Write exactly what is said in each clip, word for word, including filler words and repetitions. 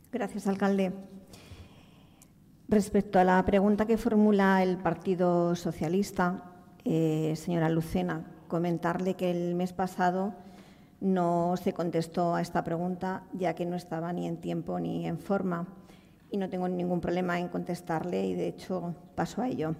Gracias, alcalde. Respecto a la pregunta que formula el Partido Socialista, eh, señora Lucena, comentarle que el mes pasado no se contestó a esta pregunta, ya que no estaba ni en tiempo ni en forma, y no tengo ningún problema en contestarle y, de hecho, paso a ello.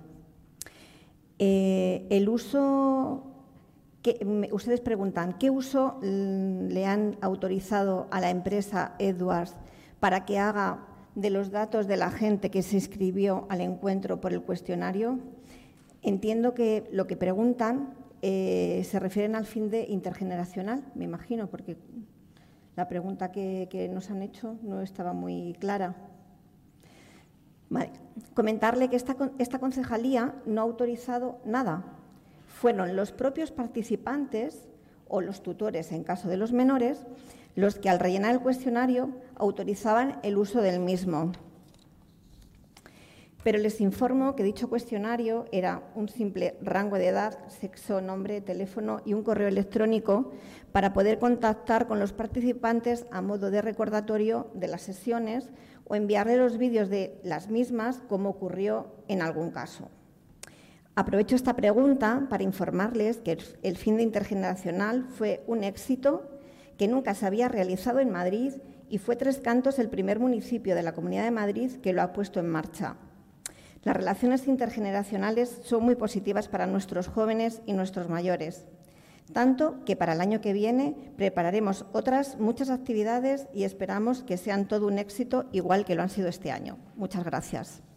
Eh, el uso que ustedes preguntan, ¿qué uso le han autorizado a la empresa Edwards para que haga de los datos de la gente que se inscribió al encuentro por el cuestionario? Entiendo que lo que preguntan eh, se refieren al fin de intergeneracional, me imagino, porque la pregunta que, que nos han hecho no estaba muy clara. Vale. Comentarle que esta, esta concejalía no ha autorizado nada. Fueron los propios participantes o los tutores, en caso de los menores, los que al rellenar el cuestionario autorizaban el uso del mismo. Pero les informo que dicho cuestionario era un simple rango de edad, sexo, nombre, teléfono y un correo electrónico para poder contactar con los participantes a modo de recordatorio de las sesiones o enviarle los vídeos de las mismas, como ocurrió en algún caso. Aprovecho esta pregunta para informarles que el fin de intergeneracional fue un éxito que nunca se había realizado en Madrid y fue Tres Cantos el primer municipio de la Comunidad de Madrid que lo ha puesto en marcha. Las relaciones intergeneracionales son muy positivas para nuestros jóvenes y nuestros mayores, tanto que para el año que viene prepararemos otras muchas actividades y esperamos que sean todo un éxito, igual que lo han sido este año. Muchas gracias.